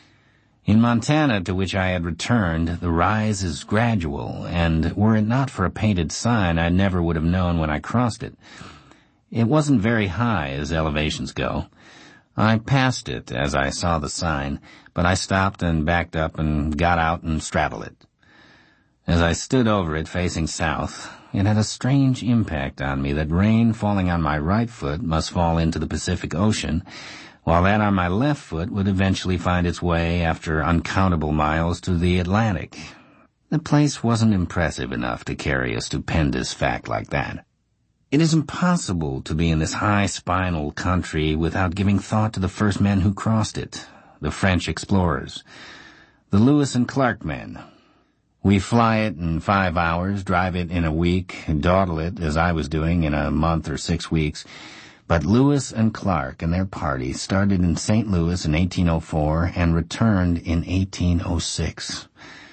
In Montana, to which I had returned, the rise is gradual, and were it not for a painted sign, I never would have known when I crossed it. It wasn't very high as elevations go. I passed it as I saw the sign, but I stopped and backed up and got out and straddled it. As I stood over it facing south, it had a strange impact on me that rain falling on my right foot must fall into the Pacific Ocean, while that on my left foot would eventually find its way after uncountable miles to the Atlantic. The place wasn't impressive enough to carry a stupendous fact like that. It is impossible to be in this high spinal country without giving thought to the first men who crossed it, the French explorers, the Lewis and Clark men. We fly it in five hours, drive it in a week, dawdle it, as I was doing, in a month or six weeks, but Lewis and Clark and their party started in Saint Louis in eighteen oh four and returned in eighteen oh six.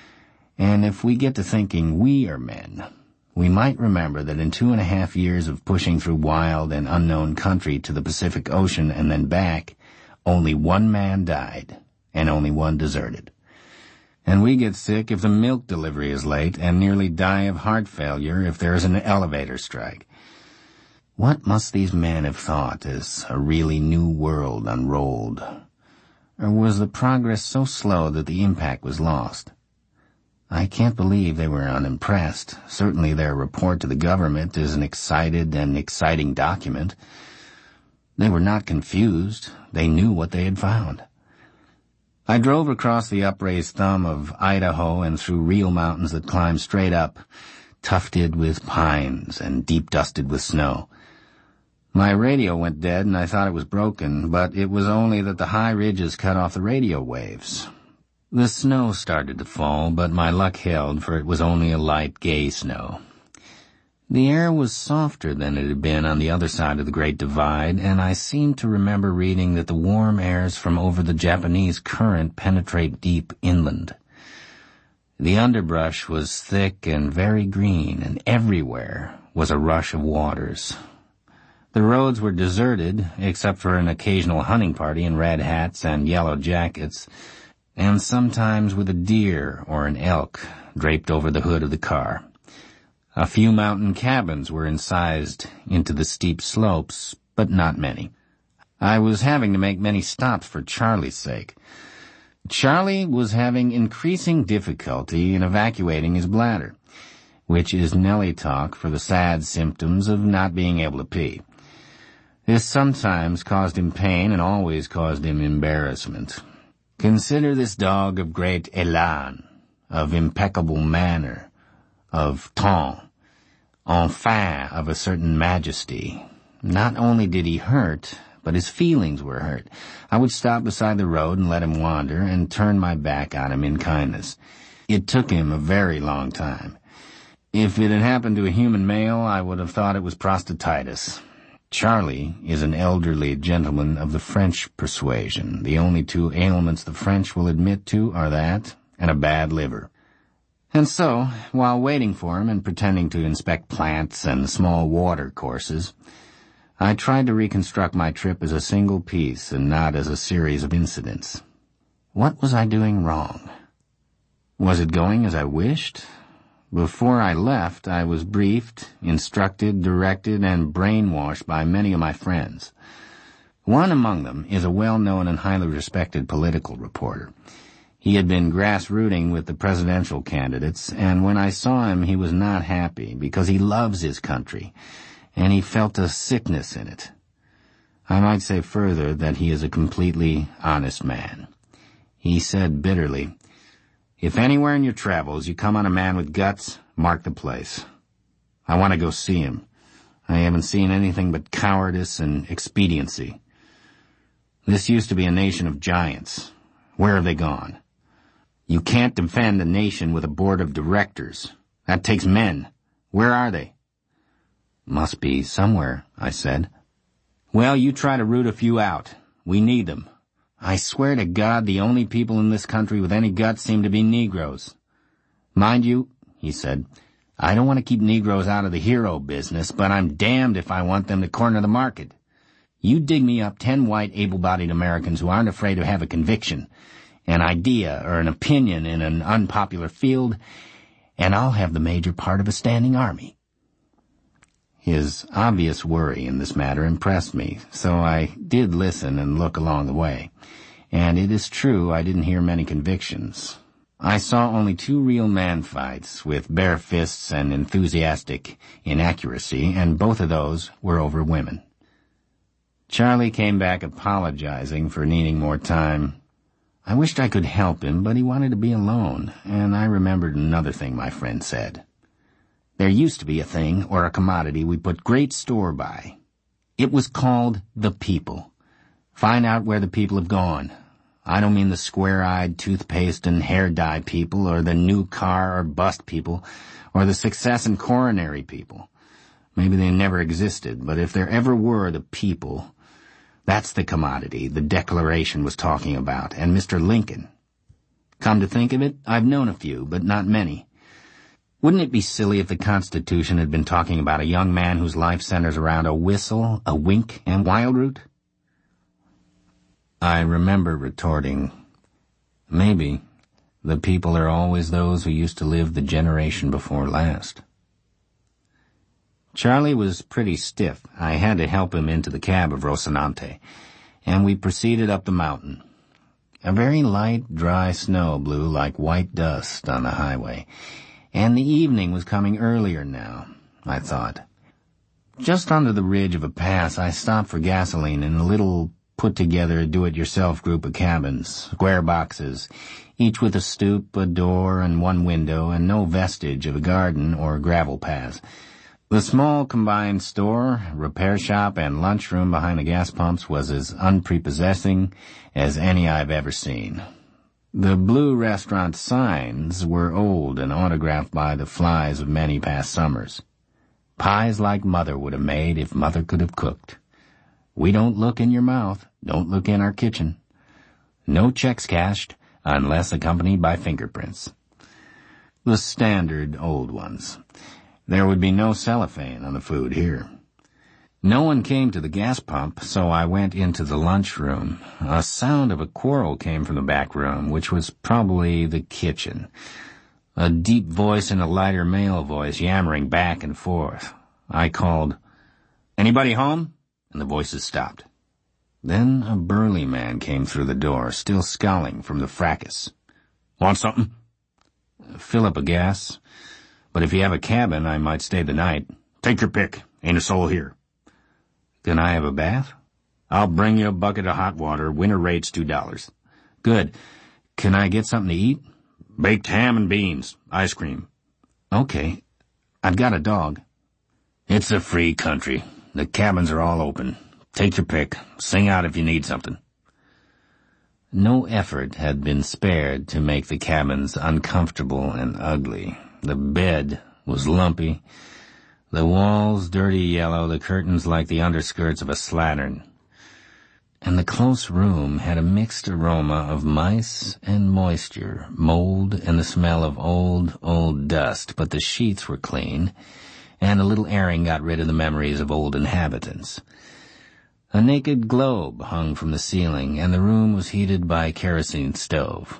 And if we get to thinking we are men, we might remember that in two and a half years of pushing through wild and unknown country to the Pacific Ocean and then back, only one man died, and only one deserted. And we get sick if the milk delivery is late and nearly die of heart failure if there is an elevator strike. What must these men have thought as a really new world unrolled? Or was the progress so slow that the impact was lost? I can't believe they were unimpressed. Certainly their report to the government is an excited and exciting document. They were not confused. They knew what they had found. I drove across the upraised thumb of Idaho and through real mountains that climb straight up, tufted with pines and deep-dusted with snow. My radio went dead and I thought it was broken, but it was only that the high ridges cut off the radio waves. The snow started to fall, but my luck held, for it was only a light, gay snow. The air was softer than it had been on the other side of the Great Divide, and I seemed to remember reading that the warm airs from over the Japanese current penetrate deep inland. The underbrush was thick and very green, and everywhere was a rush of waters. The roads were deserted, except for an occasional hunting party in red hats and yellow jackets, and sometimes with a deer or an elk draped over the hood of the car. A few mountain cabins were incised into the steep slopes, but not many. I was having to make many stops for Charlie's sake. Charlie was having increasing difficulty in evacuating his bladder, which is Nelly talk for the sad symptoms of not being able to pee. This sometimes caused him pain and always caused him embarrassment. Consider this dog of great élan, of impeccable manner, of ton, enfin of a certain majesty. Not only did he hurt, but his feelings were hurt. I would stop beside the road and let him wander and turn my back on him in kindness. It took him a very long time. If it had happened to a human male, I would have thought it was prostatitis. Charlie is an elderly gentleman of the French persuasion. The only two ailments the French will admit to are that and a bad liver. And so, while waiting for him and pretending to inspect plants and small water courses, I tried to reconstruct my trip as a single piece and not as a series of incidents. What was I doing wrong? Was it going as I wished? Before I left, I was briefed, instructed, directed, and brainwashed by many of my friends. One among them is a well-known and highly respected political reporter. He had been grassrooting with the presidential candidates, and when I saw him he was not happy because he loves his country, and he felt a sickness in it. I might say further that he is a completely honest man. He said bitterly, "If anywhere in your travels you come on a man with guts, mark the place. I want to go see him. I haven't seen anything but cowardice and expediency. This used to be a nation of giants. Where have they gone? You can't defend a nation with a board of directors. That takes men. Where are they?" "Must be somewhere," I said. "Well, you try to root a few out. We need them. I swear to God the only people in this country with any guts seem to be Negroes. Mind you," he said, "I don't want to keep Negroes out of the hero business, but I'm damned if I want them to corner the market. You dig me up ten white able-bodied Americans who aren't afraid to have a conviction, an idea or an opinion in an unpopular field, and I'll have the major part of a standing army." His obvious worry in this matter impressed me, so I did listen and look along the way. And it is true I didn't hear many convictions. I saw only two real man-fights with bare fists and enthusiastic inaccuracy, and both of those were over women. Charlie came back apologizing for needing more time. I wished I could help him, but he wanted to be alone, and I remembered another thing my friend said. There used to be a thing, or a commodity, we put great store by. It was called the people. Find out where the people have gone. I don't mean the square-eyed toothpaste and hair dye people, or the new car or bust people, or the success and coronary people. Maybe they never existed, but if there ever were the people, that's the commodity the Declaration was talking about, and Mister Lincoln. Come to think of it, I've known a few, but not many. Wouldn't it be silly if the Constitution had been talking about a young man whose life centers around a whistle, a wink, and Wildroot? I remember retorting, maybe the people are always those who used to live the generation before last. Charlie was pretty stiff. I had to help him into the cab of Rocinante, and we proceeded up the mountain. A very light, dry snow blew like white dust on the highway, and the evening was coming earlier now, I thought. Just under the ridge of a pass, I stopped for gasoline in a little put-together do-it-yourself group of cabins, square boxes, each with a stoop, a door, and one window, and no vestige of a garden or gravel paths. The small combined store, repair shop, and lunchroom behind the gas pumps was as unprepossessing as any I've ever seen. The blue restaurant signs were old and autographed by the flies of many past summers. Pies like Mother would have made if Mother could have cooked. We don't look in your mouth, don't look in our kitchen. No checks cashed, unless accompanied by fingerprints. The standard old ones. There would be no cellophane on the food here. No one came to the gas pump, so I went into the lunchroom. A sound of a quarrel came from the back room, which was probably the kitchen. A deep voice and a lighter male voice yammering back and forth. I called, "Anybody home?" and the voices stopped. Then a burly man came through the door, still scowling from the fracas. "Want something?" "Fill up a gas. But if you have a cabin, I might stay the night." "Take your pick. Ain't a soul here." "Can I have a bath?" "I'll bring you a bucket of hot water. Winter rate's two dollars. "Good. Can I get something to eat?" "Baked ham and beans. Ice cream." "Okay. I've got a dog." "It's a free country. The cabins are all open. Take your pick. Sing out if you need something. No effort had been spared to make the cabins uncomfortable and ugly. The bed was lumpy, the walls dirty yellow, the curtains like the underskirts of a slattern. And the close room had a mixed aroma of mice and moisture, mold and the smell of old, old dust, but the sheets were clean, and a little airing got rid of the memories of old inhabitants. A naked globe hung from the ceiling, and the room was heated by a kerosene stove.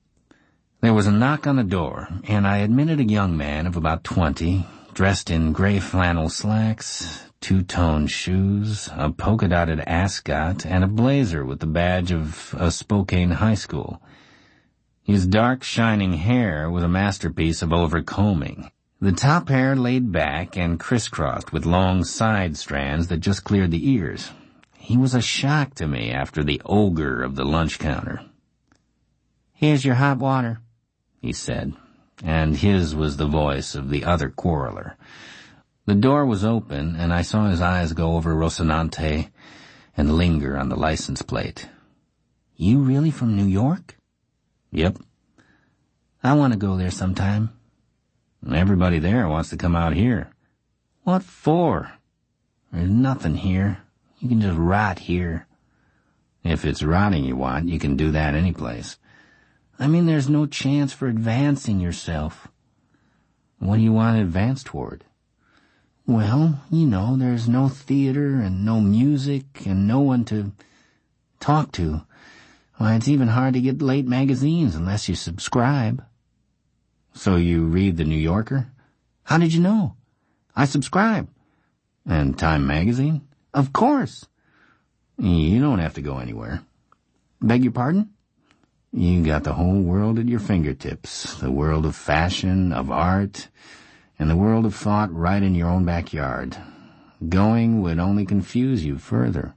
There was a knock on the door, and I admitted a young man of about twenty, dressed in gray flannel slacks, two-toned shoes, a polka-dotted ascot, and a blazer with the badge of a Spokane high school. His dark, shining hair was a masterpiece of overcombing. The top hair laid back and crisscrossed with long side strands that just cleared the ears. He was a shock to me after the ogre of the lunch counter. "Here's your hot water," he said, and his was the voice of the other quarreler. The door was open, and I saw his eyes go over Rocinante and linger on the license plate. "You really from New York?" "Yep." "I want to go there sometime." "Everybody there wants to come out here." "What for?" "There's nothing here. You can just rot here." "If it's rotting you want, you can do that any place." "I mean, there's no chance for advancing yourself." "What do you want to advance toward?" "Well, you know, there's no theater and no music and no one to talk to. Why, it's even hard to get late magazines unless you subscribe." "So you read the New Yorker?" "How did you know?" "I subscribe." "And Time magazine?" "Of course." "You don't have to go anywhere." "Beg your pardon?" "You got the whole world at your fingertips, the world of fashion, of art, and the world of thought right in your own backyard. Going would only confuse you further."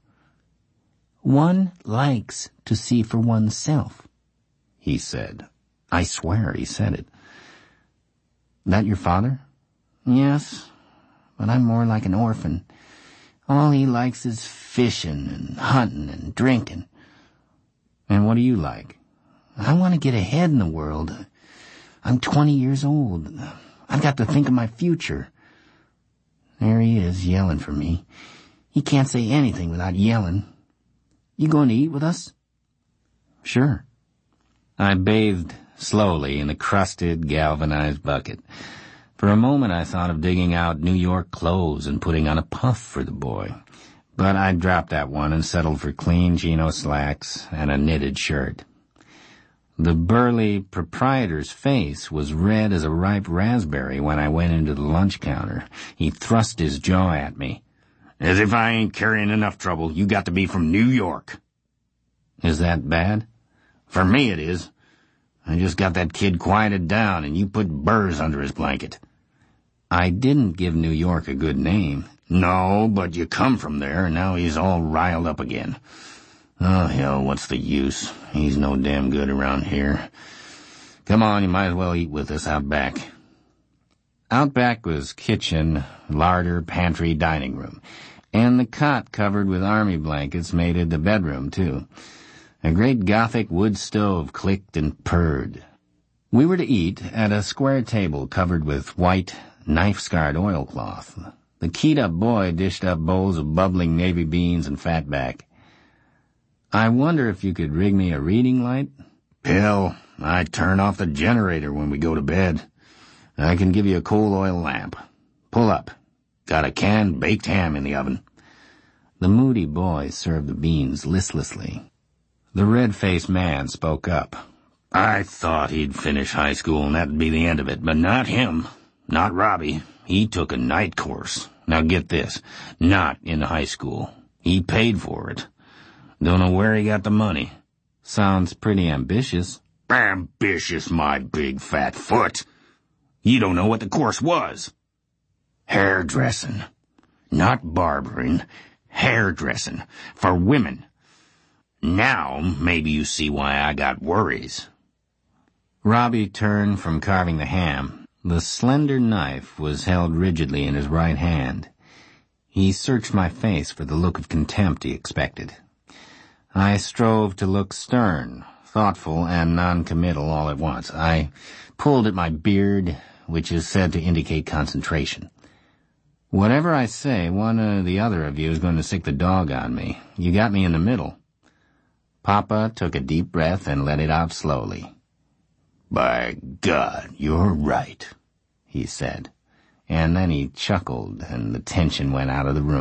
"One likes to see for oneself," he said. I swear he said it. "That your father?" "Yes, but I'm more like an orphan. All he likes is fishing and hunting and drinking." "And what do you like?" "I want to get ahead in the world. I'm twenty years old. I've got to think of my future." There he is, yelling for me. He can't say anything without yelling. "You going to eat with us?" "Sure." I bathed slowly in the crusted, galvanized bucket. For a moment I thought of digging out New York clothes and putting on a puff for the boy. But I dropped that one and settled for clean chino slacks and a knitted shirt. The burly proprietor's face was red as a ripe raspberry when I went into the lunch counter. He thrust his jaw at me. "As if I ain't carrying enough trouble, you got to be from New York." "Is that bad?" "For me it is. I just got that kid quieted down, and you put burrs under his blanket." "I didn't give New York a good name." "No, but you come from there, and now he's all riled up again. Oh, hell, what's the use? He's no damn good around here. Come on, you might as well eat with us out back." Out back was kitchen, larder, pantry, dining room, and the cot covered with army blankets made it the bedroom, too. A great Gothic wood stove clicked and purred. We were to eat at a square table covered with white, knife-scarred oilcloth. The keyed-up boy dished up bowls of bubbling navy beans and fatback. "I wonder if you could rig me a reading light?" "Hell, I turn off the generator when we go to bed. I can give you a coal oil lamp. Pull up. Got a canned baked ham in the oven." The moody boy served the beans listlessly. The red-faced man spoke up. "I thought he'd finish high school and that'd be the end of it, but not him. Not Robbie. He took a night course. Now get this. Not in high school. He paid for it. Don't know where he got the money." "Sounds pretty ambitious." "Ambitious, my big fat foot. You don't know what the course was. Hairdressing. Not barbering. Hairdressing. For women. Now maybe you see why I got worries." Robbie turned from carving the ham. The slender knife was held rigidly in his right hand. He searched my face for the look of contempt he expected. I strove to look stern, thoughtful, and non-committal all at once. I pulled at my beard, which is said to indicate concentration. Whatever I say, one or the other of you is going to sick the dog on me. You got me in the middle. Papa took a deep breath and let it out slowly. "By God, you're right," he said. And then he chuckled, and the tension went out of the room.